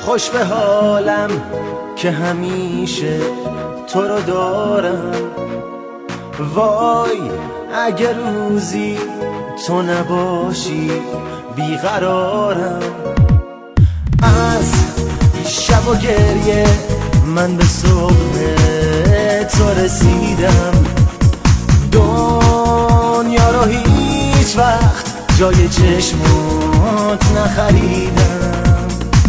خوش به حالم که همیشه تو رو دارم. وای اگه روزی تو نباشی بیقرارم. از شب و گریه من به صبح تو رسیدم. دنیا رو هیچ وقت جای چشمات نخریدم.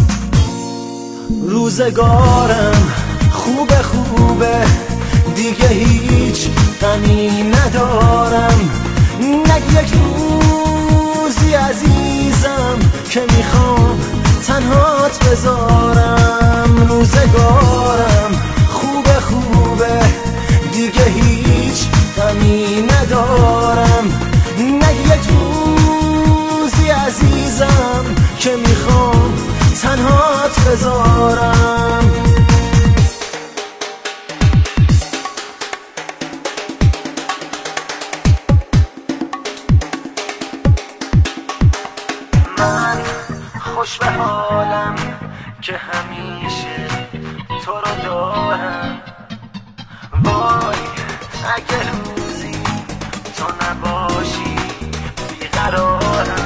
روزگارم خوبه دیگه هیچ غمی ندارم. نگی یک روزی عزیزم که میخوام تنهات بذارم. روزگارم خوبه دیگه هیچ غمی ندارم. نگی یک روزی عزیزم که میخوام تنهات بذارم. من خوش به حالم که همیشه تو رو دارم. وای اگه روزی تو نباشی بیقرارم.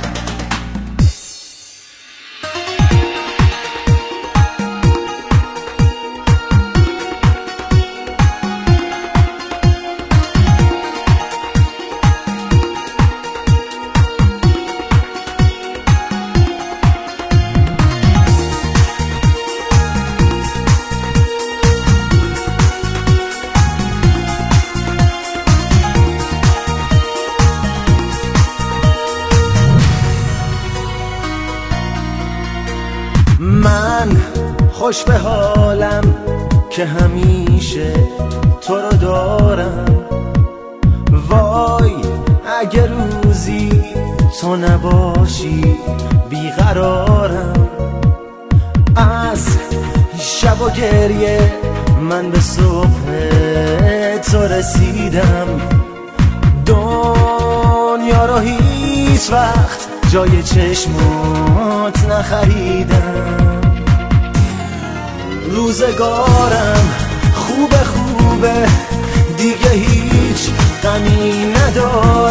من خوش به حالم که همیشه تو رو دارم. وای اگه روزی تو نباشی بیقرارم. از شب و گریه من به صبح تو رسیدم. دنیا رو هیچ وقت جای چشمات نخریدم. روزگارم خوبه دیگه هیچ غمی ندارم.